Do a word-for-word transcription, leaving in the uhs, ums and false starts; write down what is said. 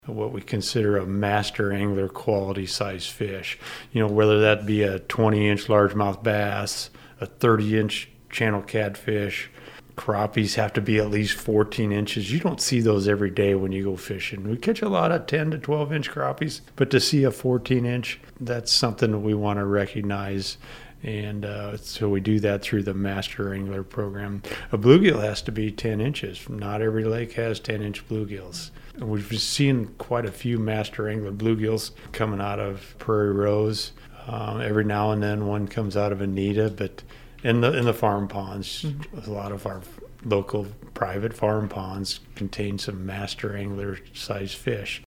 what we consider a master angler quality size fish. You know, whether that be a twenty inch largemouth bass, a thirty inch channel catfish. Crappies have to be at least fourteen inches. You don't see those every day when you go fishing. We catch a lot of ten to twelve inch crappies, but to see a fourteen inch, that's something that we want to recognize. And uh, so we do that through the Master Angler program. A bluegill has to be ten inches. Not every lake has ten inch bluegills. We've seen quite a few Master Angler bluegills coming out of Prairie Rose. Um, every now and then one comes out of Anita, but in the in the farm ponds, mm-hmm. a lot of our local private farm ponds contain some Master Angler size fish.